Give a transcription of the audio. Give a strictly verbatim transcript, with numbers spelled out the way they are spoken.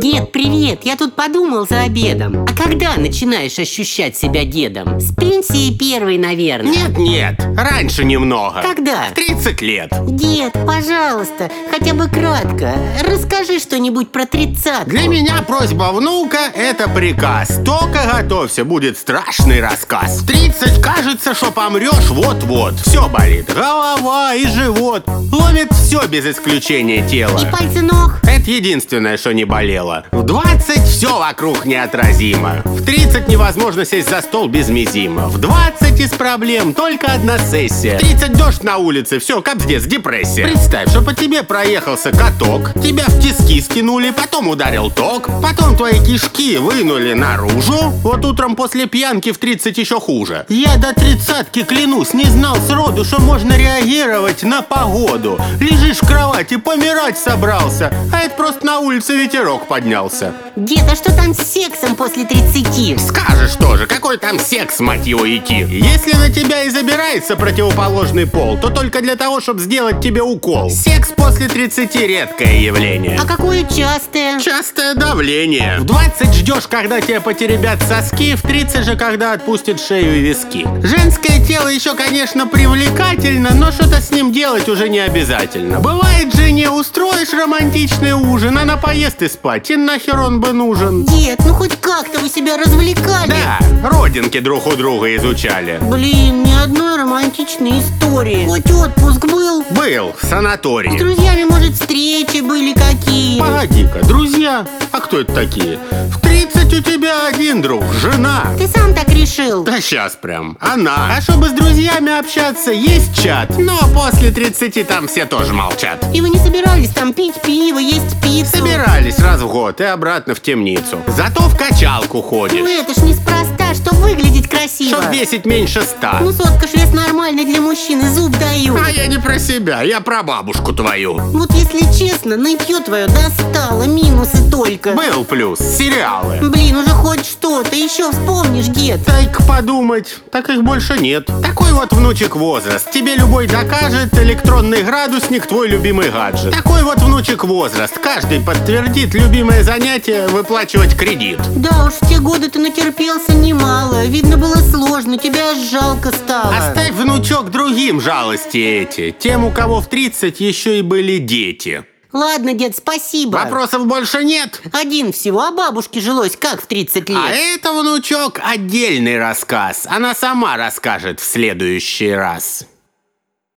Дед, привет! Я тут подумал за обедом. А когда начинаешь ощущать себя дедом? С пенсии первой, наверное. Нет-нет, раньше немного. Когда? В тридцать лет. Дед, пожалуйста, хотя бы кратко, расскажи что-нибудь про тридцатку. Для меня просьба внука – это приказ. Только готовься, будет страшный рассказ. В тридцать кажется, что помрешь вот-вот. Все болит, голова и живот. Ломит все без исключения тела. И пальцы ног. Это единственное, что не болело. В двадцать все вокруг неотразимо. В тридцать невозможно сесть за стол без мизима. В двадцать из проблем только одна сессия. В тридцать дождь на улице, все, капздец, депрессия. Представь, что по тебе проехался каток, тебя в тиски скинули, потом ударил ток, потом твои кишки вынули наружу. Вот утром после пьянки в тридцать еще хуже. Я до тридцатки, клянусь, не знал сроду, что можно реагировать на погоду. Лежишь в кровати, помирать собрался, а это просто на улице ветерок поднялся. Дед, а что там с сексом после тридцати? Скажешь тоже, какой там секс, мать его, идти? Если на тебя и забирается противоположный пол, то только для того, чтобы сделать тебе укол. Секс после тридцати редкое явление. А какое частое? Частое давление. В двадцать ждешь, когда тебе потеребят соски, в тридцать же, когда отпустят шею и виски. Женское тело еще, конечно, привлекательно, но что-то с ним делать уже не обязательно. Бывает, жене устроишь романтичный ужин, она поест и спать, и нахер он бы нужен. Дед, ну хоть как-то вы себя развлекали. Да, родинки друг у друга изучали. Блин, ни одной романтичной истории. Хоть отпуск был? Был в С санатории. друзьями, может, встречи были какие? Погоди-ка, друзья? А кто это такие? В тридцать у тебя один друг, жена. Ты сам так решил? Да сейчас прям, она. А чтобы с друзьями общаться, есть чат. Но после тридцати там все тоже молчат. И вы не собирались там пить пиво, есть пиццу? Собирались раз в год и обратно в темницу. Зато в качалку Ну ходишь, это ж неспроста, чтоб выглядеть красиво. чтоб весить меньше ста. Ну сотка ж вес нормальный для мужчины, зуб даю. А я не про себя, я про бабушку твою. Вот если честно, нытье твое достало, минусы только. Был плюс, сериалы. Блин, уже хоть что-то, еще вспомнишь, дед. Дай-ка подумать, так их больше нет. Такой вот внучек возраст. Тебе любой докажет, электронный градусник твой любимый гаджет. Такой вот внучек возраст. Каждый подтвердит любимое занятие выплачивать кредит. Да уж, в те годы ты натерпелся немало. Видно, было сложно, тебя аж жалко стало. Оставь, внучок, другим жалости эти. Тем, у кого в тридцать еще и были дети. Ладно, дед, спасибо. Вопросов больше нет? Один всего, а бабушке жилось как в тридцать лет? А это, внучок, отдельный рассказ. Она сама расскажет в следующий раз.